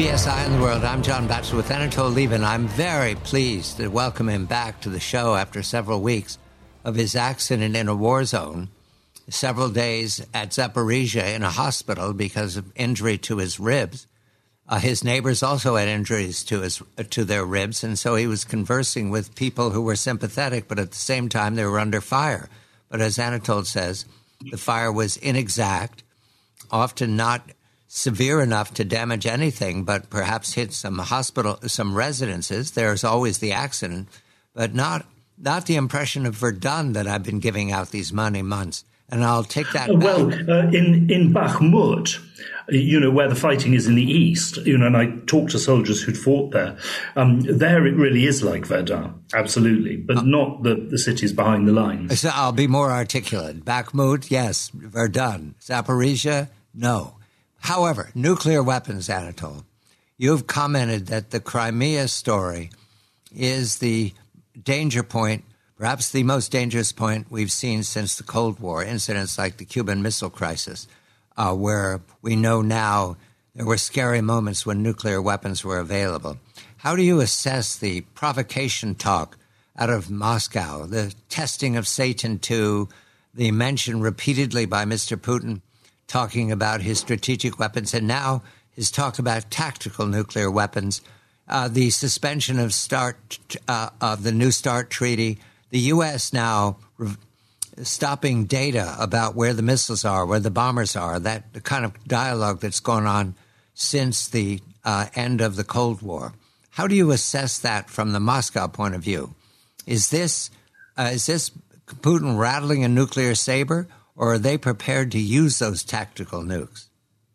CSI in the World. I'm John Batchelor with Anatol Lieven. I'm very pleased to welcome him back to the show after several weeks of his accident in a war zone, several days at Zaporizhia in a hospital because of injury to his ribs. His neighbors also had injuries to their ribs, and so he was conversing with people who were sympathetic, but at the same time they were under fire. But as Anatol says, the fire was inexact, often not severe enough to damage anything, but perhaps hit some residences. There's always the accident, but not the impression of Verdun that I've been giving out these many months. And I'll take that back. Well, in Bakhmut, where the fighting is in the east, and I talked to soldiers who'd fought there, there it really is like Verdun, absolutely, but not the cities behind the lines. So I'll be more articulate. Bakhmut, yes. Verdun. Zaporizhia, no. However, nuclear weapons, Anatol, you've commented that the Crimea story is the danger point, perhaps the most dangerous point we've seen since the Cold War, incidents like the Cuban Missile Crisis, where we know now there were scary moments when nuclear weapons were available. How do you assess the provocation talk out of Moscow, the testing of Satan II, the mention repeatedly by Mr. Putin talking about his strategic weapons, and now his talk about tactical nuclear weapons, the suspension of the New START treaty, the U.S. now stopping data about where the missiles are, where the bombers are, that kind of dialogue that's gone on since the end of the Cold War. How do you assess that from the Moscow point of view? Is this Putin rattling a nuclear saber, or are they prepared to use those tactical nukes?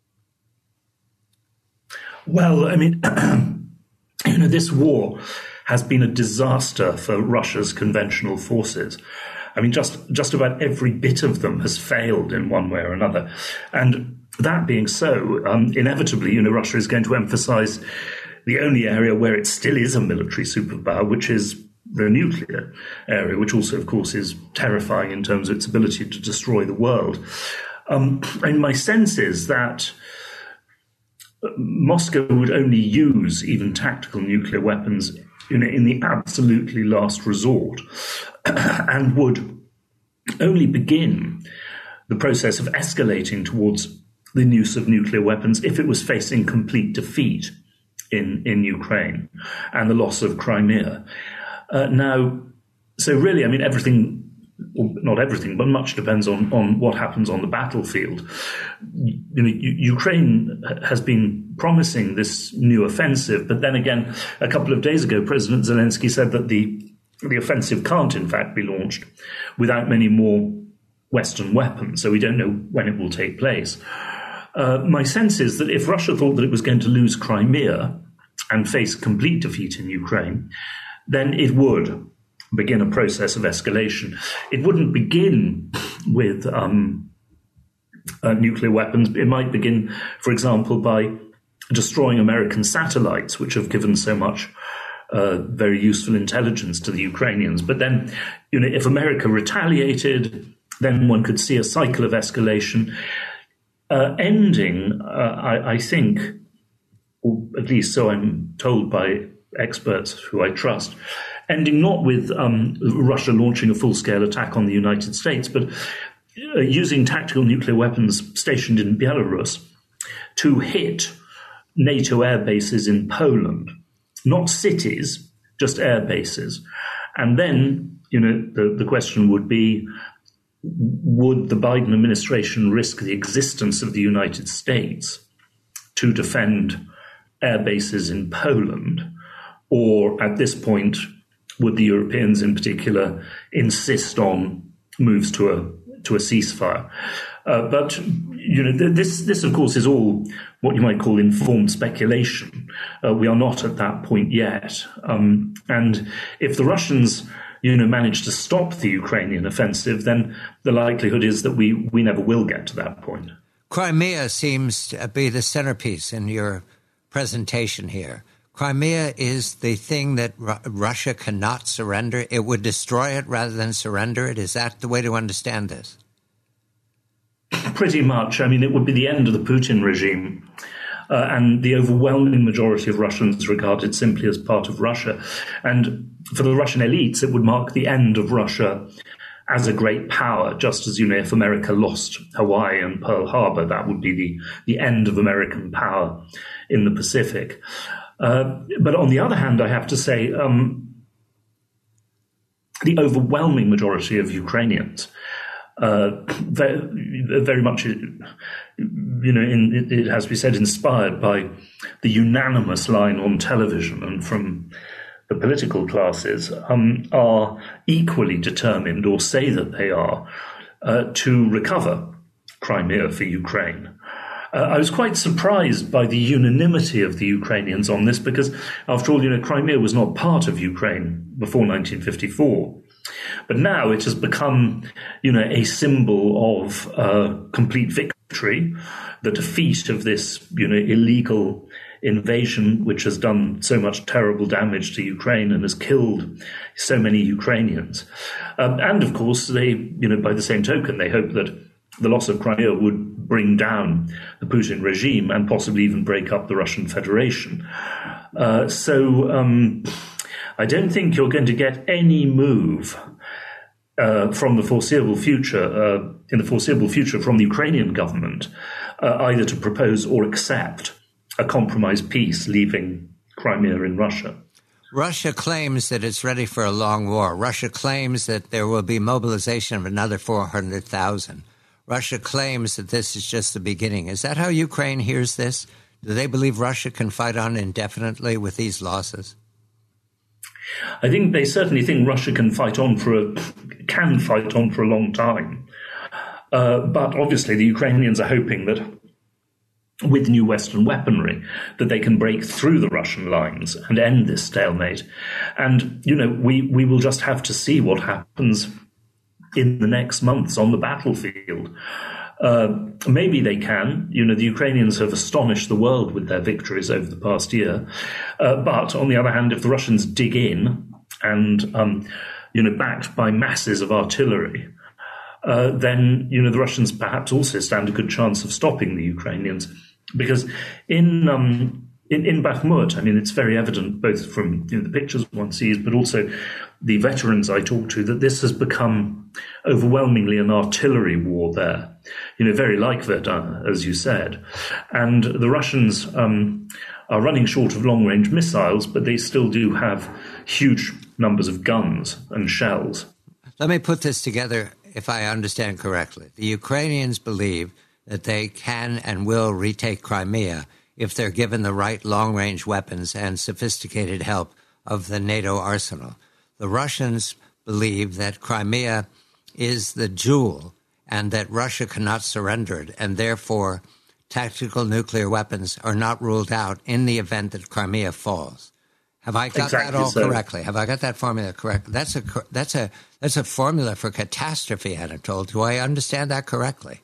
Well, I mean, this war has been a disaster for Russia's conventional forces. I mean, just about every bit of them has failed in one way or another. And that being so, inevitably, Russia is going to emphasize the only area where it still is a military superpower, which is the nuclear area, which also, of course, is terrifying in terms of its ability to destroy the world. And my sense is that Moscow would only use even tactical nuclear weapons in the absolutely last resort, and would only begin the process of escalating towards the use of nuclear weapons if it was facing complete defeat in Ukraine and the loss of Crimea. So really, I mean, everything, or not everything, but much depends on what happens on the battlefield. Ukraine has been promising this new offensive, but then again, a couple of days ago, President Zelensky said that the offensive can't, in fact, be launched without many more Western weapons, so we don't know when it will take place. My sense is that if Russia thought that it was going to lose Crimea and face complete defeat in Ukraine, then it would begin a process of escalation. It wouldn't begin with nuclear weapons. It might begin, for example, by destroying American satellites, which have given so much very useful intelligence to the Ukrainians. But then, if America retaliated, then one could see a cycle of escalation ending, I think, or at least so I'm told by experts who I trust, ending not with Russia launching a full-scale attack on the United States, but using tactical nuclear weapons stationed in Belarus to hit NATO air bases in Poland, not cities, just air bases. And then, the question would be, would the Biden administration risk the existence of the United States to defend air bases in Poland? Or at this point, would the Europeans in particular insist on moves to a ceasefire? But this, of course, is all what you might call informed speculation. We are not at that point yet. And if the Russians, manage to stop the Ukrainian offensive, then the likelihood is that we never will get to that point. Crimea seems to be the centerpiece in your presentation here. Crimea is the thing that Russia cannot surrender. It would destroy it rather than surrender it. Is that the way to understand this? Pretty much. I mean, it would be the end of the Putin regime. and the overwhelming majority of Russians regard it simply as part of Russia. And for the Russian elites, it would mark the end of Russia as a great power, just as, if America lost Hawaii and Pearl Harbor, that would be the end of American power in the Pacific. But on the other hand, I have to say, the overwhelming majority of Ukrainians, very much, it has to be said, inspired by the unanimous line on television and from the political classes, are equally determined, or say that they are, to recover Crimea for Ukraine. I was quite surprised by the unanimity of the Ukrainians on this because, after all, Crimea was not part of Ukraine before 1954. But now it has become, a symbol of complete victory, the defeat of this, illegal invasion, which has done so much terrible damage to Ukraine and has killed so many Ukrainians. And of course, they, by the same token, they hope that the loss of Crimea would bring down the Putin regime and possibly even break up the Russian Federation. So I don't think you're going to get any move from the foreseeable future, from the Ukrainian government, either to propose or accept a compromise peace leaving Crimea in Russia. Russia claims that it's ready for a long war. Russia claims that there will be mobilization of another 400,000. Russia claims that this is just the beginning. Is that how Ukraine hears this? Do they believe Russia can fight on indefinitely with these losses? I think they certainly think Russia can fight on for a long time. But obviously the Ukrainians are hoping that with new Western weaponry, that they can break through the Russian lines and end this stalemate. And, we will just have to see what happens in the next months on the battlefield. Maybe they can. The Ukrainians have astonished the world with their victories over the past year. But on the other hand, if the Russians dig in and, backed by masses of artillery, then, the Russians perhaps also stand a good chance of stopping the Ukrainians. Because in Bakhmut, it's very evident both from the pictures one sees, but also the veterans I talk to, that this has become overwhelmingly an artillery war there, very like Verdun, as you said. And the Russians are running short of long-range missiles, but they still do have huge numbers of guns and shells. Let me put this together, if I understand correctly. The Ukrainians believe that they can and will retake Crimea if they're given the right long-range weapons and sophisticated help of the NATO arsenal. The Russians believe that Crimea is the jewel and that Russia cannot surrender it, and therefore tactical nuclear weapons are not ruled out in the event that Crimea falls. Have I got that all correctly? Have I got that formula correct? That's a formula for catastrophe, Anatol. Do I understand that correctly?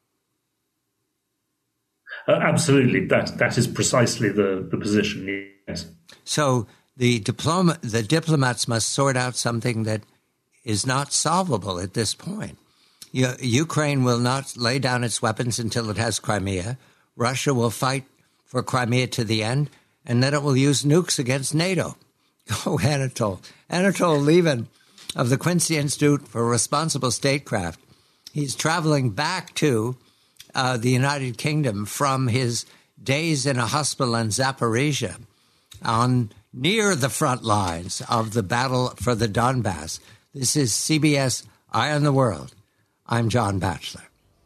Absolutely. That is precisely the position, yes. So the diplomats must sort out something that is not solvable at this point. Ukraine will not lay down its weapons until it has Crimea. Russia will fight for Crimea to the end, and then it will use nukes against NATO. Oh, Anatol. Anatol Lieven of the Quincy Institute for Responsible Statecraft. He's traveling back to the United Kingdom from his days in a hospital in Zaporizhia near the front lines of the battle for the Donbass. This is CBS Eye on the World. I'm John Batchelor.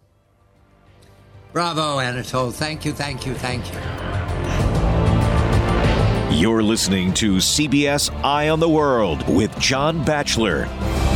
Bravo, Anatol. Thank you, thank you, thank you. You're listening to CBS Eye on the World with John Batchelor.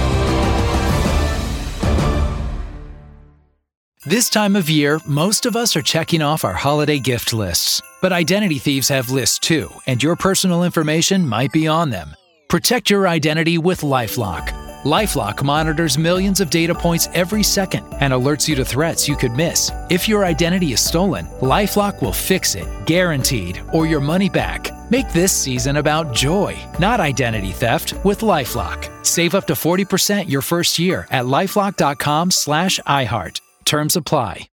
This time of year, most of us are checking off our holiday gift lists. But identity thieves have lists too, and your personal information might be on them. Protect your identity with LifeLock. LifeLock monitors millions of data points every second and alerts you to threats you could miss. If your identity is stolen, LifeLock will fix it, guaranteed, or your money back. Make this season about joy, not identity theft, with LifeLock. Save up to 40% your first year at LifeLock.com/iHeart. Terms apply.